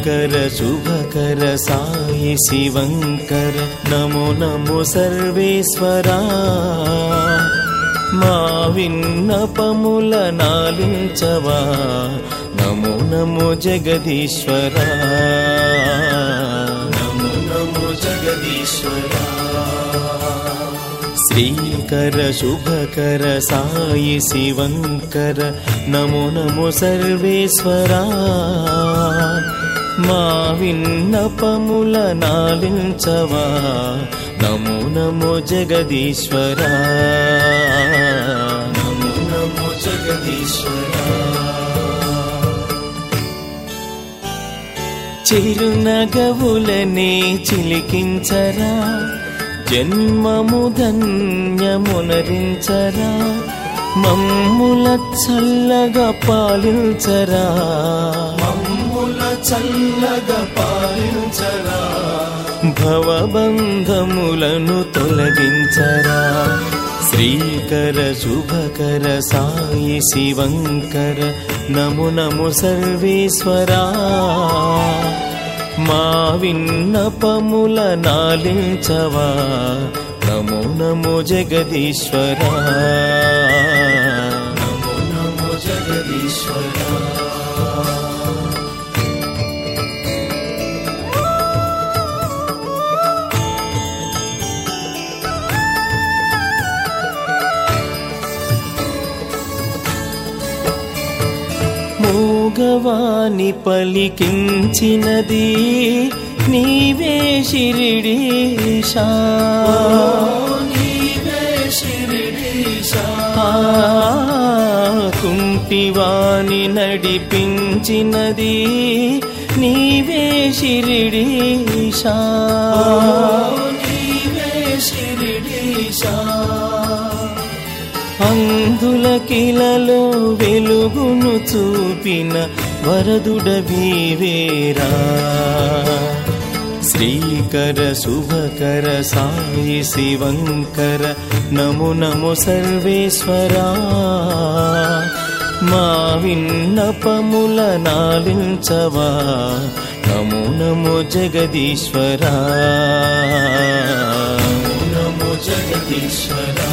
శ్రీకర శుభకర సాయి శివంకర నమో నమో సర్వేశ్వరా మా విన్నపముల నాలించవా నమో నమో జగదీశ్వరా నమో నమో జగదీశ్వరా శ్రీకర శుభకర సాయి శివంకర నమో నమో సర్వేశ్వరా మా విన్నపముల నాలించవా నమో నమో జగదీశ్వరా నమో నమో జగదీశ్వరా చిరునగవులనే చిలికించరా జన్మము ధన్యమునరించరా మమ్ముల చల్లగా పాలించరా మమ్ముల చల్లగా పాలించరా భవబంధములను తొలగించరా శ్రీకర శుభకర సాయి శివంకర నమో నమో సర్వేశ్వరా మా విన్నపముల నాలించవా నమో నమో జగదీశ్వరా నమో నమో జగదీశ్వరా మూగవాని పలికించినది నీవే షిరిడీశా నీవే షిరిడీశా కుంటివాని నడిపించినది నీవే షిరిడీశా నీవే షిరిడీశా అంధులకిలలో వెలుగును చూపిన వరదుడవీవేరా శ్రీకర శుభకర సాయి శివంకర నమో నమో సర్వేశ్వరా మా విన్నపముల నాలించవా నమో నమో జగదీశ్వరా నమో జగదీశ్వరా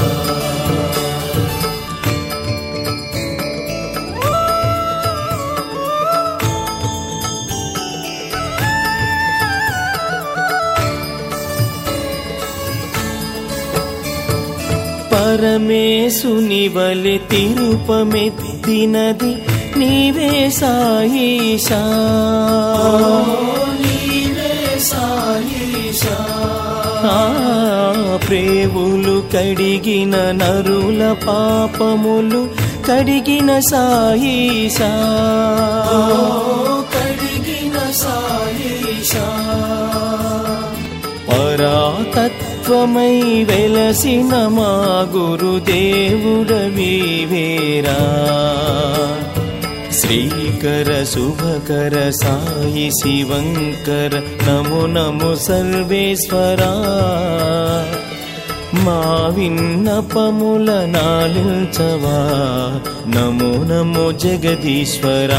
పరమేశుని వలె తిరుపమెత్తినది నీవే సాయిషా నీవే సాయిషా ప్రేవులు కడిగిన నరుల పాపములు కడిగిన సాయిషా కడిగిన సాయిషా పరాతత్వమై వెలసిన మా గురుదేవుడవీవేరా శ్రీకర శుభకర సాయి శివంకర నమో నమో సర్వేశ్వరా మా విన్నపముల నాలించవా నమో నమో జగదీశ్వరా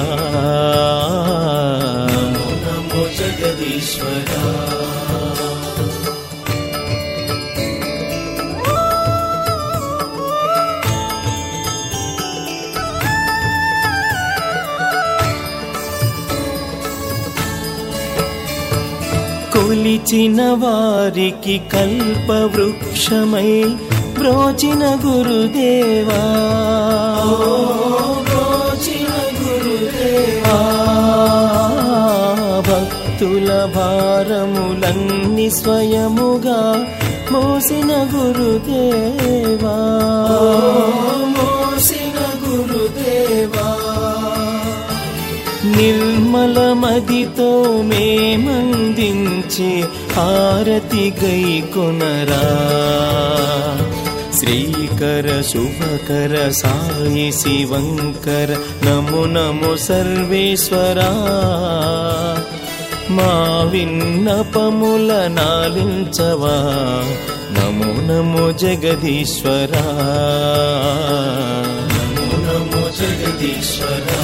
నమో నమో జగదీశ్వరా కొలిచిన వారికి కల్పవృక్షమై బ్రోచిన గురుదేవా బ్రోచిన గురుదేవా భక్తుల భారములన్నీ స్వయముగా మోసిన గురుదేవా మోసిన గురుదేవా నిర్మల మదితో మేమందించే హారతి గైకొనరా శ్రీకర శుభకర సాయి శివంకర నమో నమో సర్వేశ్వరా మా విన్నపముల నాలించవా నమో నమో జగదీశ్వరా నమో నమో జగదీశ్వరా